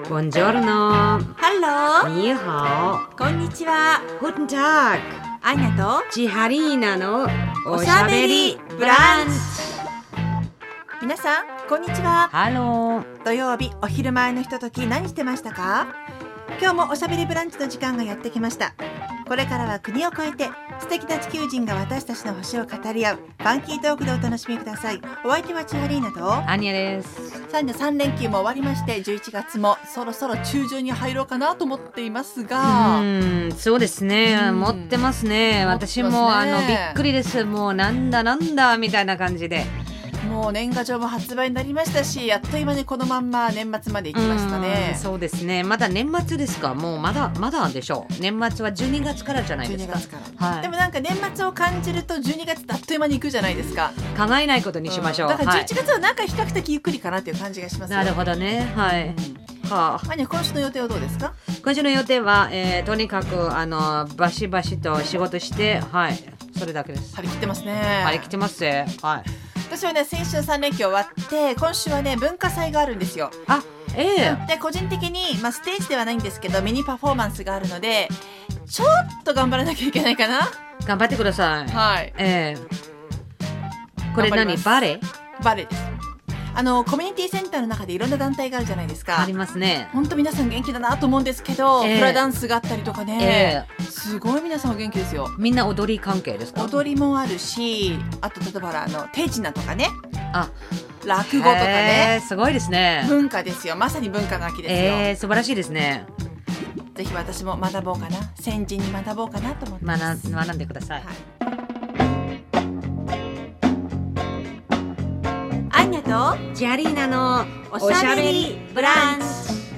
Buongiorno. Hallo. Ni hao. こんにちは。 Guten Tag. アニャとチハリーナのおしゃべりブランチ。皆さんこんにちは。 ハロー。 土曜日お昼前のひととき何してましたか？今日もおしゃべりブランチの時間がやってきました。これからは国を越えて素敵な地球人が私たちの星を語り合うファンキートークでお楽しみください。お相手はチハリーナとアニャです。 3連休も終わりまして11月もそろそろ中旬に入ろうかなと思っていますが、 そうですね、持ってますね。私もびっくりです。もうなんだみたいな感じで、 もう年賀状も発売になりましたし、あっという間にこのまんま年末まで行きましたね。 そうですね。まだ年末ですか？もうまだでしょう。年末は12月からじゃないですか。 12月から、はい、でもなんか年末を感じると12月ってあっという間に行くじゃないですか。 考えないことにしましょう。 だから11月はなんか比較的ゆっくりかなっていう感じがしますよ。 なるほどね。はい。 アニャ、今週の予定はどうですか？ 今週の予定は、とにかくバシバシと仕事して、はい、それだけです。 張り切ってますね。 張り切ってますね。はい。 私はね、先週3連休終わって今週はね文化祭があるんですよ。で個人的に、ステージではないんですけどミニパフォーマンスがあるのでちょっと頑張らなきゃいけないかな。 頑張ってください。 はい。 これ何？バレエです。 コミュニティセンターの中でいろんな団体があるじゃないですか。 ありますね。 本当皆さん元気だなと思うんですけど、フラダンスがあったりとかね、すごい皆さんお元気ですよ。 みんな踊り関係ですか？ 踊りもあるし、あと例えば手品とかね、落語とかね、 すごいですね。 文化ですよ。まさに文化の秋ですよ。 素晴らしいですね。 ぜひ私も学ぼうかな、先人に学ぼうかなと思ってます。 学んでください。 アンニャとチハリーナのおしゃべりブランチ。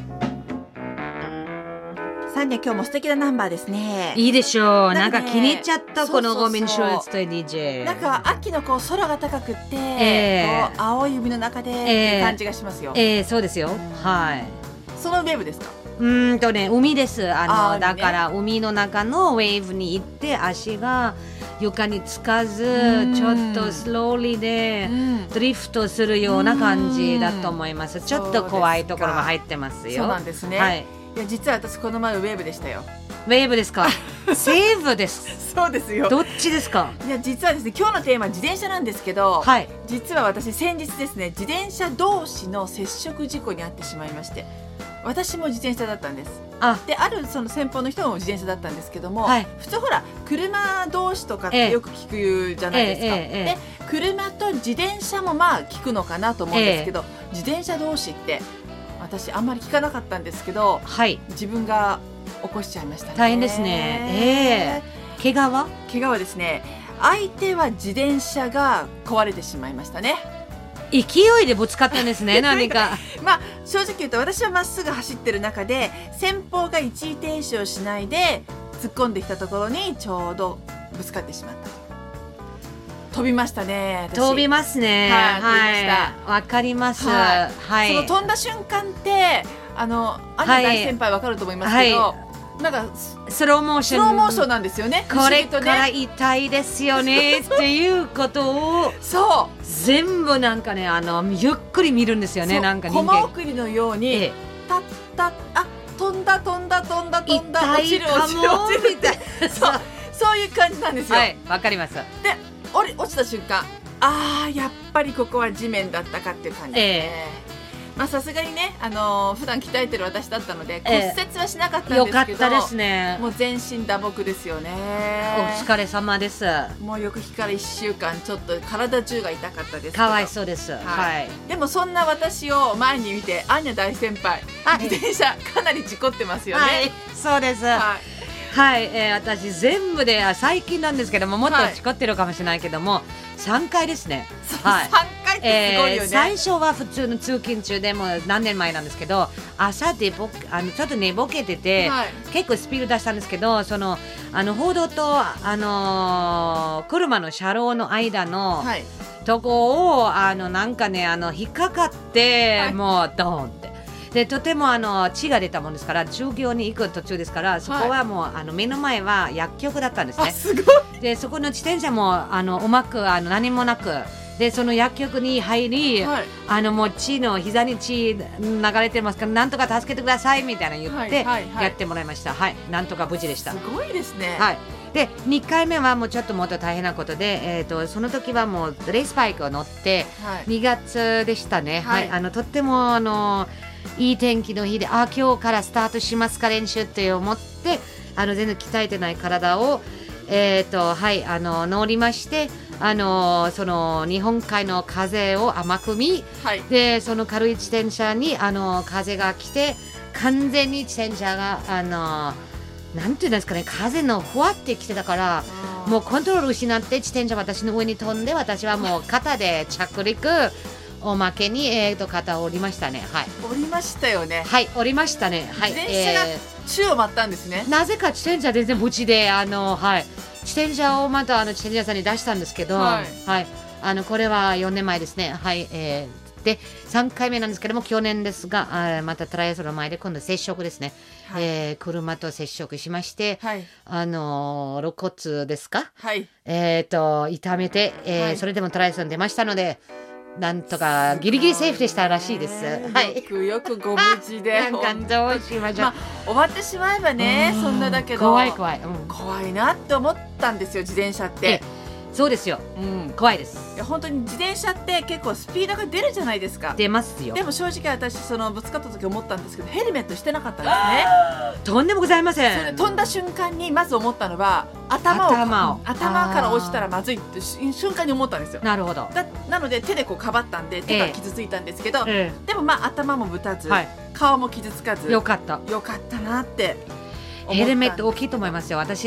サンニャ、今日も素敵なナンバーですね。 いいでしょう。なんか気に入っちゃった。このゴミンシュレッツと DJ。 なんか秋の空が高くって、青い海の中でっていう感じがしますよ。 そうですよ。はい。 そのウェーブですか？ 海です。だから海の中のウェーブに行って足が床につかず、ちょっとスローリーでドリフトするような感じだと思います。ちょっと怖いところも入ってますよ。 そうなんですね。 はい。 いや実は私この前ウェーブでしたよ。 ウェーブですか？セーブです。 そうですよ。 どっちですか？ いや実はですね、今日のテーマは自転車なんですけど、 はい、 実は私先日ですね、自転車同士の接触事故に遭ってしまいまして、私も自転車だったんです。であるその先方の人も自転車だったんですけども、普通ほら車同士とかってよく聞くじゃないですか。で車と自転車も聞くのかなと思うんですけど、自転車同士って私あんまり聞かなかったんですけど、自分が起こしちゃいましたね。 大変ですね。怪我はですね、相手は自転車が壊れてしまいましたね。 勢いでぶつかったんですね。何か正直言うと私はまっすぐ走ってる中で先方が一時停止をしないで突っ込んできたところにちょうどぶつかってしまった。飛びましたね。 飛びますね。わかります。その飛んだ瞬間ってアニャ大先輩わかると思いますけど、なんかスローモーションなんですよね。 これから痛いですよねっていうことを全部なんかねゆっくり見るんですよね。なんかコマ送りのようにタッタッ飛んだ落ちるみたいなそういう感じなんですよ。 わかります。 で落ちた瞬間やっぱりここは地面だったかっていう感じですね。さすがにね普段鍛えてる私だったので骨折はしなかったんですけど、 よかったですね。 もう全身打撲ですよね。 お疲れ様です。 もう翌日から1週間ちょっと体中が痛かったですけど。 かわいそうです。 でもそんな私を前に見てアンニャ大先輩自転車かなり事故ってますよね。 そうです。私全部で最近なんですけども、もっと事故ってるかもしれないけども3回ですね。 3回ってすごいよね。 最初は普通の通勤中でも何年前なんですけど、朝でちょっと寝ぼけてて、結構スピード出したんですけど、その歩道と車の車両の間のとこをなんかね引っかかって、もうドーンってでとても血が出たもんですから、授業に行く途中ですから、そこはもう目の前は薬局だったんですね。 すごい。 でそこの自転車もうまく何もなくでその薬局に入り、もう血の膝に血流れてますからなんとか助けてくださいみたいな言ってやってもらいました。なんとか無事でした。 すごいですね。 で2回目はもうちょっともっと大変なことで、その時はもうレースバイクを乗って、2月でしたね。とってもいい天気の日で今日からスタートしますか練習って思って全然鍛えてない体を乗りまして、その日本海の風を甘く見、でその軽い自転車に風が来て完全に自転車がなんていうんですかね、風のふわってきてたからもうコントロール失って自転車私の上に飛んで、私はもう肩で着陸おまけに、肩を折りましたね。 折りましたよね。 折りましたね。 自転車が宙を舞ったんですね。 なぜか自転車全然無事で自転車をまた自転車屋さんに出したんですけど、これは4年前ですね。で3回目なんですけども、去年ですがまたトライアスロンの前で今度接触ですね。車と接触しまして、肋骨ですか、痛めて、それでもトライアスロン出ましたので、なんとかギリギリセーフでしたらしいです。 よくご無事で感動しました。 終わってしまえばね、そんなだけど怖いなって思ったんですよ、自転車って。 そうですよ、怖いです。 いや本当に自転車って結構スピードが出るじゃないですか。 出ますよ。 でも正直私ぶつかった時思ったんですけど、ヘルメットしてなかったんですね。 とんでもございません。 それで飛んだ瞬間にまず思ったのは頭から落ちたらまずいって瞬間に思ったんですよ。 なるほど。 なので手でかばったんで手が傷ついたんですけど、でも頭もぶたず、顔も傷つかずよかったなって思った。 ヘルメット大きいと思いますよ。私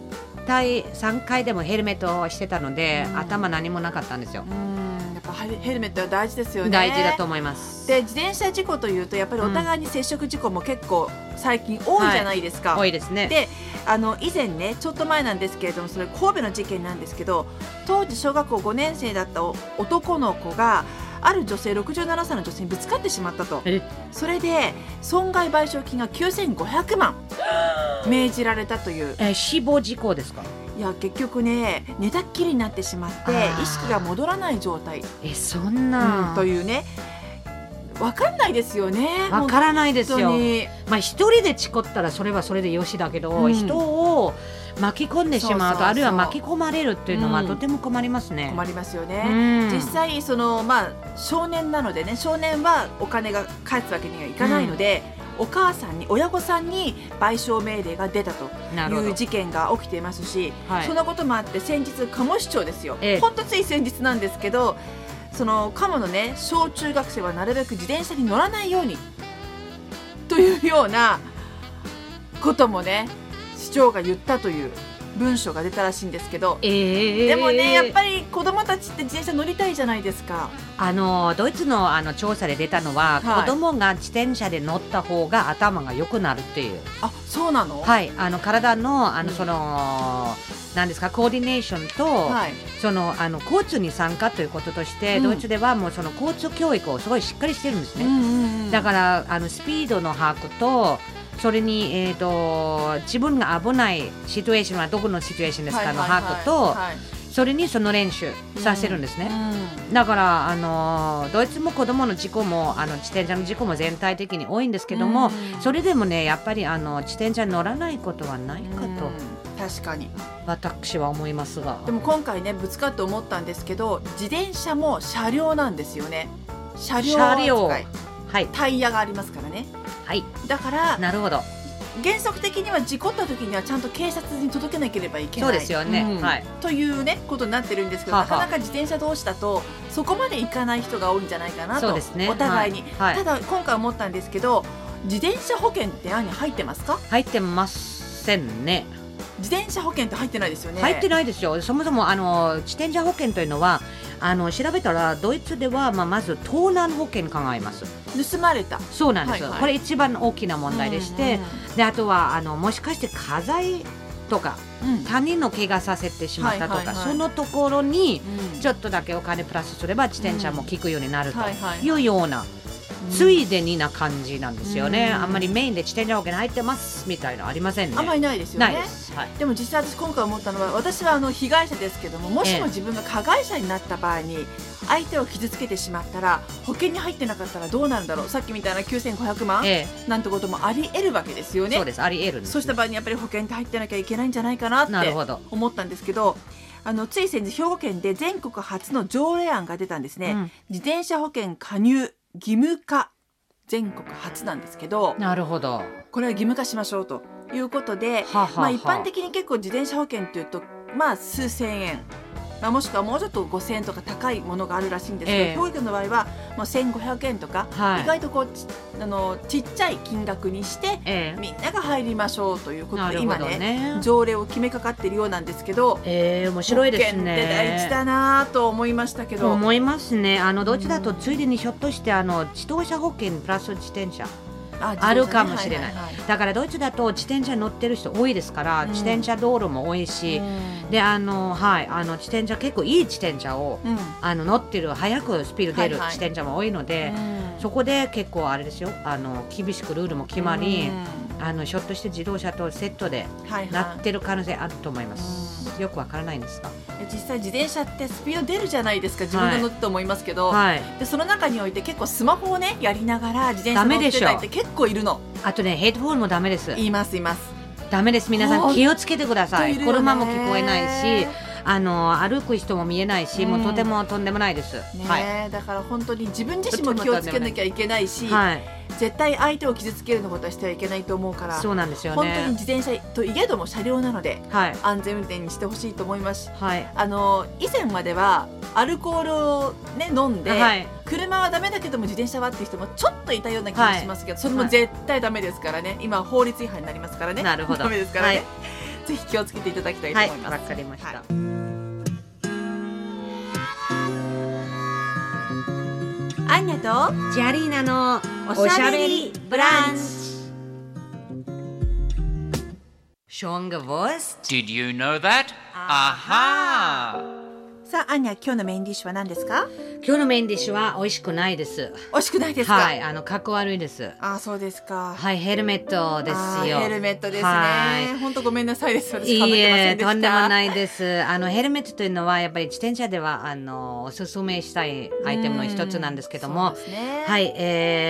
3回でもヘルメットをしてたので、頭何もなかったんですよ。 やっぱヘルメットは大事ですよね。 大事だと思います。 で自転車事故というとやっぱりお互いに接触事故も結構最近多いじゃないですか。 多いですね。 で以前ね、ちょっと前なんですけれども、それ神戸の事件なんですけど、当時小学校5年生だった男の子がある女性67歳の女性にぶつかってしまったと。それで損害賠償金が9500万命じられたという。 死亡事故ですか？ いや結局ね、寝たっきりになってしまって意識が戻らない状態、 そんな、 というね。分かんないですよね。 分からないですよ。一人で事故ったらそれはそれでよしだけど、人を巻き込んでしまうと、あるいは巻き込まれるっていうのはとても困りますね。 困りますよね。実際少年なのでね、少年はお金が返すわけにはいかないので、親御さんに賠償命令が出たという事件が起きていますし、そんなこともあって先日鴨市長ですよ、ほんとつい先日なんですけど、その鴨のね小中学生はなるべく自転車に乗らないようにというようなこともね市長が言ったという文章が出たらしいんですけど、でもねやっぱり子どもたちって自転車乗りたいじゃないですか。 ドイツの調査で出たのは、子どもが自転車で乗った方が頭が良くなるっていう。 そうなの？ 体のなんですか、コーディネーションと、交通に参加ということとして、ドイツではもうその交通教育をすごいしっかりしてるんですね。だからスピードの把握と、それに、自分が危ないシチュエーションはどこのシチュエーションですかの把握と、それにその練習させるんですね。だからドイツも子どもの事故も自転車の事故も全体的に多いんですけども、それでもねやっぱり自転車に乗らないことはないかと。 確かに私は思いますが、 でも今回ねぶつかって思ったんですけど、自転車も車両なんですよね。車両、タイヤがありますからね。だからなるほど、 原則的には事故った時にはちゃんと警察に届けなければいけない。 そうですよね、 というねことになってるんですけど、なかなか自転車同士だとそこまでいかない人が多いんじゃないかなと、お互いに、ただ今回思ったんですけど、自転車保険って案に入ってますか？ 入ってませんね。 自転車保険って入ってないですよね。 入ってないですよ。そもそも自転車保険というのは調べたらドイツではまず盗難保険考えます。 盗まれた。 そうなんですよ、これ一番大きな問題でして、であとはもしかして家財とか、他人の怪我させてしまったとか、そのところにちょっとだけお金プラスすれば自転車も効くようになるというようなついでにな感じなんですよね。あんまりメインで自転車保険入ってますみたいなありませんね。 あんまりないですよね。 ないです、はい、 でも実際私今回思ったのは、私は被害者ですけども、もしも自分が加害者になった場合に相手を傷つけてしまったら、保険に入ってなかったらどうなるんだろう。さっきみたいな9500万、なんてこともあり得るわけですよね。 そうです、あり得るんです。 そうした場合にやっぱり保険って入ってなきゃいけないんじゃないかなって思ったんですけど、つい先日兵庫県で全国初の条例案が出たんですね。自転車保険加入義務化、全国初なんですけど、 なるほど、 これは義務化しましょうということで、一般的に結構自転車保険っていうと、数千円、もしくはもうちょっと5000円とか高いものがあるらしいんですけど、兵庫県の場合はもう1500円とか、意外とちっちゃい金額にして、みんなが入りましょうということで、今ね条例を決めかかっているようなんですけど、 面白いですね。 保険って大事だなと思いましたけど。 思いますね。どっちだとついでにひょっとして自動車保険プラス自転車あるかもしれない。だからドイツだと自転車乗ってる人多いですから、自転車道路も多いし、で自転車結構いい自転車を、乗ってる早くスピード出る自転車も多いので、そこで結構あれですよ、厳しくルールも決まり、ひょっとして自動車とセットでなってる可能性あると思います。よくわからないんですか。 実際自転車ってスピード出るじゃないですか。自分が乗ってと思いますけど、でその中において結構スマホをねやりながら自転車乗ってたりって結構いるの。 あとね、ヘッドホンもダメです。 いますダメです。皆さん気をつけてください。車も聞こえないし、歩く人も見えないし、もうとてもとんでもないです、 だから本当に自分自身も気をつけなきゃいけないし、絶対相手を傷つけるようなことはしてはいけないと思うから。 そうなんですよね。 本当に自転車といえども車両なので、安全運転にしてほしいと思います。以前まではアルコールを、飲んで、車はダメだけども自転車はっていう人もちょっといたような気がしますけど、それも絶対ダメですからね。今法律違反になりますからね。 なるほど。 ダメですからね。ぜひ気をつけていただきたいと思います。 わかりました。 アンニャとジャリーナのおしゃべりブランチ。Schon gewusst? Did you know that? Aha! さあ、アンニャ、今日のメインディッシュは何ですか？ 今日のメインディッシュは美味しくないです。 美味しくないですか？ はい、かっこ悪いです。 そうですか。 はい、ヘルメットですよ。 ヘルメットですね。本当ごめんなさいです。私かぶってませんでした。 とんでもないです。ヘルメットというのはやっぱり自転車ではおすすめしたいアイテムの一つなんですけども、はい、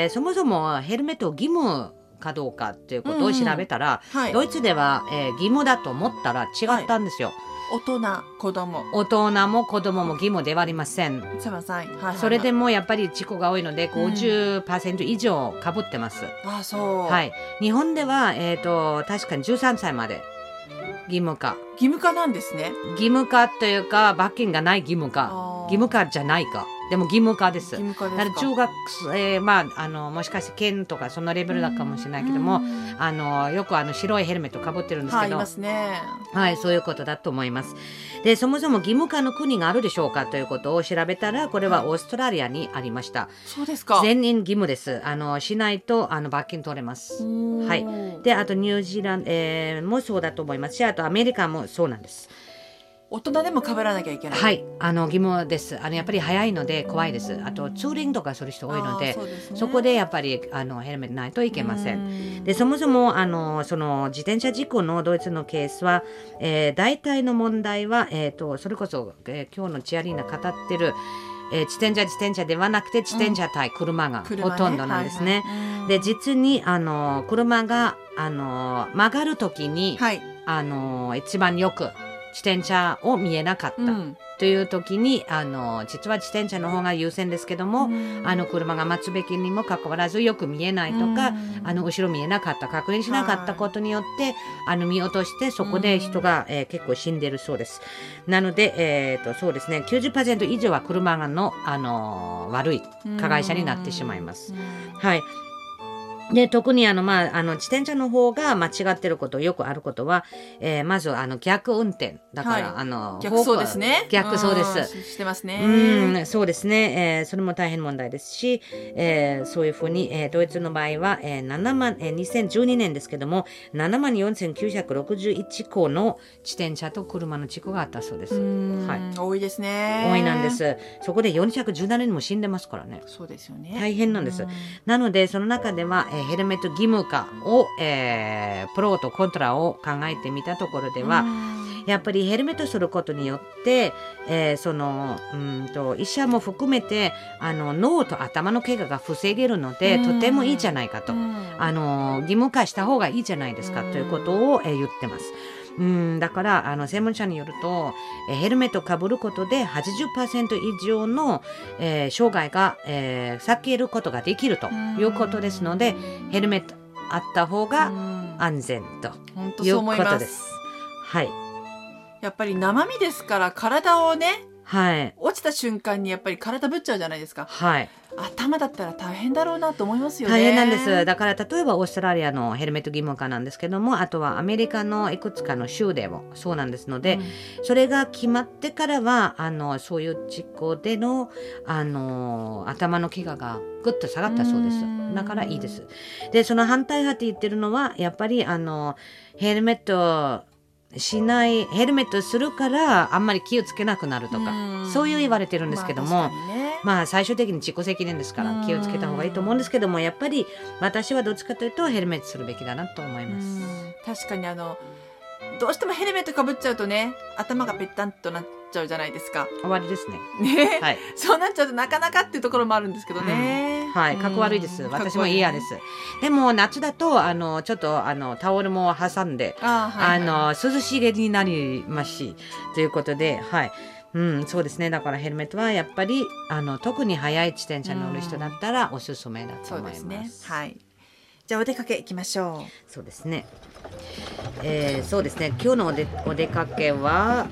そもそもヘルメット義務かどうかっていうことを調べたら、ドイツでは、義務だと思ったら違ったんですよ。 大人、子供。 大人も子供も義務ではありません。それでもやっぱり事故が多いので 50% 以上かぶってます。 そう。 はい。日本では、確かに13歳まで義務化。 義務化なんですね。 義務化というか罰金がない義務化。義務化じゃないか。でも義務化です。義務化ですか。だから中学生、もしかして県とかそのレベルだかもしれないけども、よく白いヘルメットかぶってるんですけど、 いますね。 はい、そういうことだと思います。で、そもそも義務化の国があるでしょうかということを調べたら、これはオーストラリアにありました。 そうですか。 全員義務です。しないと罰金取れます。はい。で、あとニュージーランド、もそうだと思いますし、あとアメリカもそうなんです。 大人でも被らなきゃいけない。 はい、義務です。やっぱり早いので怖いです。あとツーリングとかする人多いので、そこでやっぱりヘルメットないといけません。で、そもそもその自転車事故のドイツのケースは、大体の問題はそれこそ、今日のチアリーナ語ってる自転車ではなくて自転車対車がほとんどなんですね。で、実に車が曲がるときに、一番よく自転車を見えなかったという時に、実は自転車の方が優先ですけども、車が待つべきにもかかわらずよく見えないとか、後ろ見えなかった、確認しなかったことによって見落としてそこで人が、結構死んでるそうです。なので、そうですね、90% 以上は車の、悪い加害者になってしまいます。はい。 で特に自転車の方が間違ってることよくあることは、まず逆運転だから、 逆走ですね。 逆走です。 してますね。 そうですね、それも大変問題ですし、そういうふうに、ドイツの場合は、2012年ですけども74,961個の自転車と車の事故があったそうです。 多いですね。 多いなんです。そこで417人も死んでますからね。 そうですよね。 大変なんです。なのでその中では、ヘルメット義務化を、プロとコントラを考えてみたところでは、やっぱりヘルメットすることによって、医者も含めて脳と頭の怪我が防げるので、とてもいいじゃないかと、義務化した方がいいじゃないですかということを、言ってます。だから専門者によると、ヘルメットをかぶることで 80% 以上の、障害が、避けることができるということですので、ヘルメットあった方が安全ということです。はい。 やっぱり生身ですから体をね、 落ちた瞬間にやっぱり体ぶっちゃうじゃないですか。 はい頭だったら大変だろうなと思いますよね。 大変なんです。だから例えばオーストラリアのヘルメット義務化なんですけども、あとはアメリカのいくつかの州でもそうなんですので、それが決まってからはそういう事故での頭の怪我がぐっと下がったそうです。だからいいです。でその反対派って言ってるのはやっぱりヘルメットヘルメットするからあんまり気をつけなくなるとか、そういう言われてるんですけども、最終的に自己責任ですから気をつけた方がいいと思うんですけども、やっぱり私はどっちかというとヘルメットするべきだなと思います。 確かにどうしてもヘルメットかぶっちゃうとね、頭がぺったんとなっちゃうじゃないですか。 終わりですね。 はい、そうなっちゃうとなかなかっていうところもあるんですけどね。 かっこ悪いです。私も嫌です。でも夏だとちょっとタオルも挟んで、涼しげになりますしということで、そうですね。だからヘルメットはやっぱり特に速い自転車に乗る人だったらおすすめだと思います。 そうですね。はい。じゃあお出かけ行きましょう。そうですね。そうですね。今日のお出かけは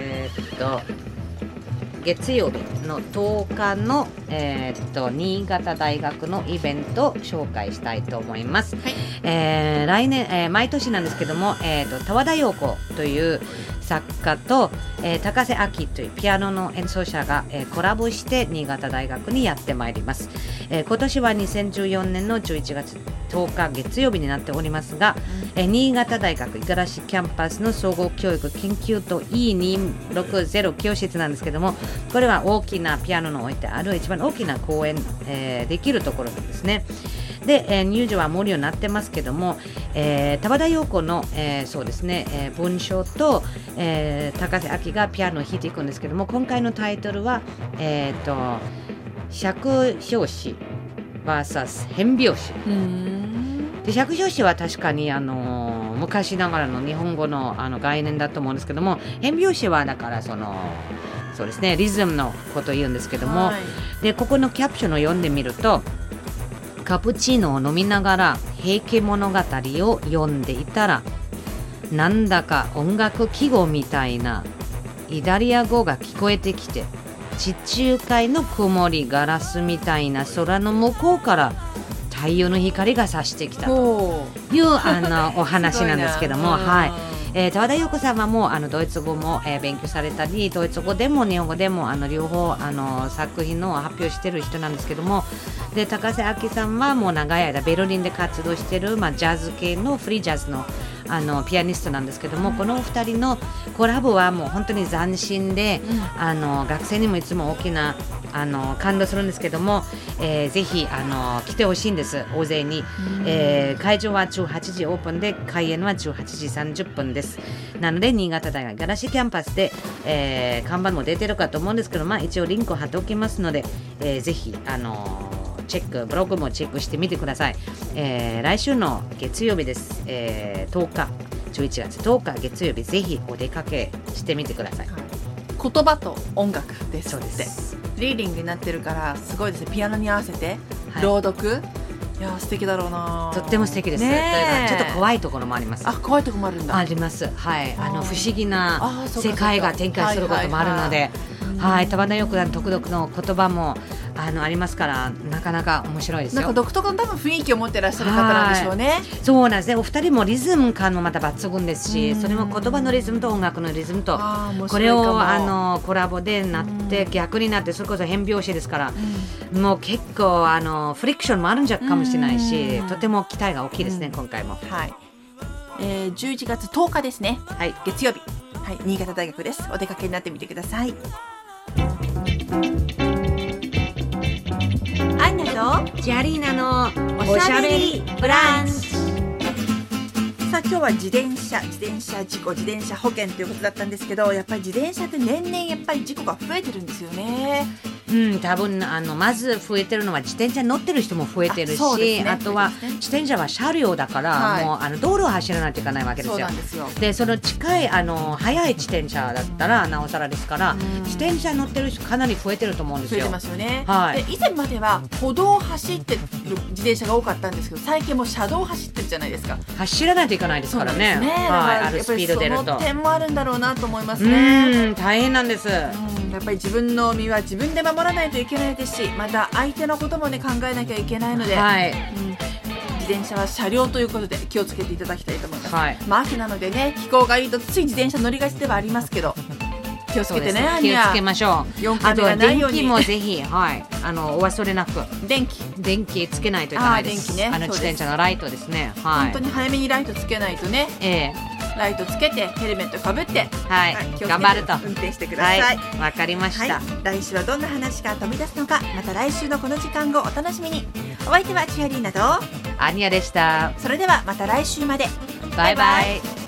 月曜日の10日の、新潟大学のイベントを紹介したいと思います。来年、毎年なんですけども、田和田陽子という作家と、高瀬明というピアノの演奏者が、コラボして新潟大学にやってまいります。今年は2014年の11月10日月曜日になっておりますが、新潟大学五十嵐キャンパスの総合教育研究棟 E260 教室なんですけども、これは大きなピアノの置いてある一番大きな公演、できるところなんですね。で、入場は無料になってますけども、田和田陽子の、そうですね、文章と、高瀬明がピアノを弾いていくんですけども、今回のタイトルは、尺拍子 vs 変拍子で、尺拍子は確かに昔ながらの日本語の概念だと思うんですけども、変拍子はだからそうですね、リズムのことを言うんですけども、でここのキャプションを読んでみると、カプチーノを飲みながら平家物語を読んでいたら、なんだか音楽記号みたいなイタリア語が聞こえてきて、地中海の曇りガラスみたいな空の向こうから太陽の光が差してきたというお話なんですけども、田和田陽子さんはもうドイツ語も、勉強されたり、ドイツ語でも日本語でも両方作品の発表している人なんですけども、で高瀬明さんはもう長い間ベルリンで活動している、ジャズ系のフリージャズのピアニストなんですけども、このお二人のコラボはもう本当に斬新で、学生にもいつも大きな感動するんですけども、ぜひ来てほしいんです、大勢に。会場は18時オープンで、開演は18時30分です。なので新潟大学五十嵐キャンパスで、看板も出てるかと思うんですけど、一応リンクを貼っておきますので、ぜひチェック、ブログもチェックしてみてください。来週の月曜日です、10日11月10日月曜日、ぜひお出かけしてみてください。 言葉と音楽です。 そうです。 リーディングになってるからすごいですね。ピアノに合わせて朗読、いや素敵だろうな。 とっても素敵です。ちょっと怖いところもあります。 怖いところもあるんだ。 あります。不思議な世界が展開することもあるので、田和田陽子さん独特の言葉もありますから、なかなか面白いですよ。 なんか独特の多分雰囲気を持ってらっしゃる方なんでしょうね。 そうなんですね。お二人もリズム感もまた抜群ですし、それも言葉のリズムと音楽のリズムとこれをコラボでなって逆になって、それこそ変拍子ですから、もう結構フリクションもあるんじゃかもしれないし、とても期待が大きいですね、今回も。 はい。11月10日ですね。 はい、 月曜日。はい、新潟大学です。お出かけになってみてください。アンナとジャリーナのおしゃべりブランチ。 さあ今日は自転車事故、自転車保険ということだったんですけど、やっぱり自転車って年々やっぱり事故が増えてるんですよね。 多分まず増えてるのは自転車に乗ってる人も増えてるし、あとは自転車は車両だから、もう道路を走らないといけないわけですよ。 そうなんですよ。 でその近い速い自転車だったらなおさらですから、自転車乗ってる人かなり増えてると思うんですよ。 増えてますよね。 はい、 で以前までは歩道を走ってる自転車が多かったんですけど、最近も車道を走ってるじゃないですか。 走らないといけないですからね。あるスピード出ると。 その点もあるんだろうなと思いますね。 大変なんです。 やっぱり自分の身は自分で守らないといけないですし、また相手のこともね考えなきゃいけないので、自転車は車両ということで気をつけていただきたいと思います。秋なのでね、気候がいいとつい自転車乗りがちではありますけど、気をつけてね。 気をつけましょう。あとは電気もぜひ、お忘れなく。電気つけないといけないです。自転車のライトですね。 本当に早めにライトつけないとね。ライトつけてヘルメットかぶって、 頑張ると運転してください。 わかりました。 来週はどんな話が飛び出すのか、また来週のこの時間をお楽しみに。お相手は千春などアニヤでした。 それではまた来週まで。 バイバイ。